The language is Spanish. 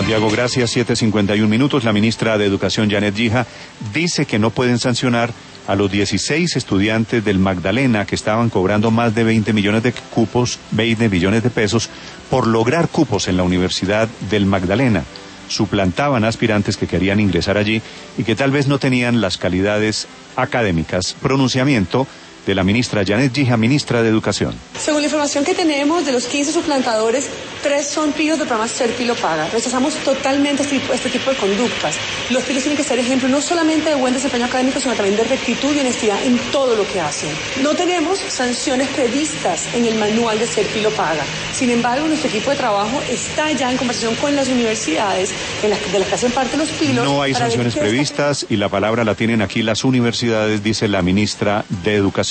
Santiago, gracias. 7:51. La ministra de Educación, Janet Gija, dice que no pueden sancionar a los 16 estudiantes del Magdalena que estaban cobrando más de 20 millones de pesos por lograr cupos en la Universidad del Magdalena. Suplantaban aspirantes que querían ingresar allí y que tal vez no tenían las calidades académicas. Pronunciamiento de la ministra Janet Gija, ministra de Educación. Según la información que tenemos, de los 15 suplantadores, 3 son pillos del programa Ser Pilo Paga. Rechazamos totalmente este tipo de conductas. Los pillos tienen que ser ejemplo no solamente de buen desempeño académico, sino también de rectitud y honestidad en todo lo que hacen. No tenemos sanciones previstas en el manual de Ser Pilo Paga. Sin embargo, nuestro equipo de trabajo está ya en conversación con las universidades de las que hacen parte los pilos. No hay sanciones previstas y la palabra la tienen aquí las universidades, dice la ministra de Educación.